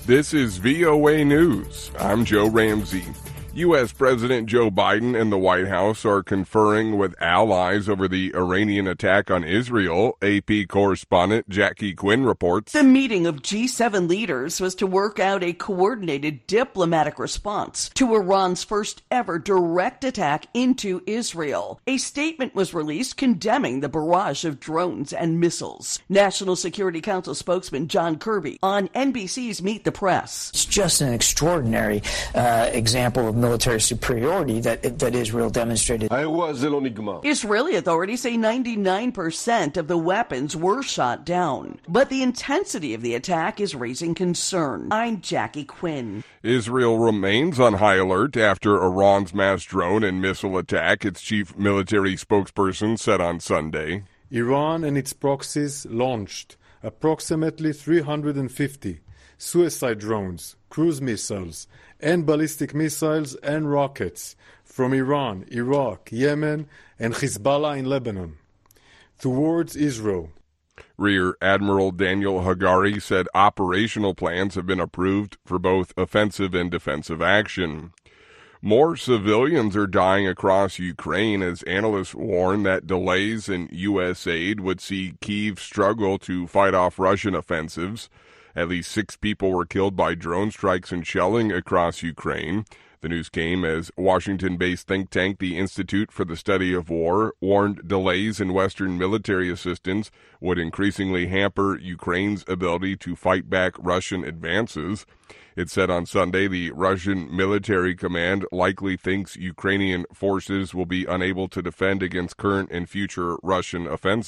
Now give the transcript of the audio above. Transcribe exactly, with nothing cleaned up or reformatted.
This is V O A News. I'm Joe Ramsey. U S. President Joe Biden and the White House are conferring with allies over the Iranian attack on Israel, A P correspondent Jackie Quinn reports. The meeting of G seven leaders was to work out a coordinated diplomatic response to Iran's first ever direct attack into Israel. A statement was released condemning the barrage of drones and missiles. National Security Council spokesman John Kirby on N B C's Meet the Press. It's just an extraordinary uh, example of military superiority that that Israel demonstrated. Israeli authorities say ninety-nine percent of the weapons were shot down, but the intensity of the attack is raising concern. I'm Jackie Quinn. Israel remains on high alert after Iran's mass drone and missile attack, its chief military spokesperson said on Sunday. Iran and its proxies launched approximately three hundred fifty suicide drones, cruise missiles, and ballistic missiles and rockets from Iran, Iraq, Yemen, and Hezbollah in Lebanon towards Israel. Rear Admiral Daniel Hagari said operational plans have been approved for both offensive and defensive action. More civilians are dying across Ukraine as analysts warn that delays in U S aid would see Kyiv struggle to fight off Russian offensives. At least six people were killed by drone strikes and shelling across Ukraine. The news came as Washington-based think tank the Institute for the Study of War warned delays in Western military assistance would increasingly hamper Ukraine's ability to fight back Russian advances. It said on Sunday the Russian military command likely thinks Ukrainian forces will be unable to defend against current and future Russian offensives.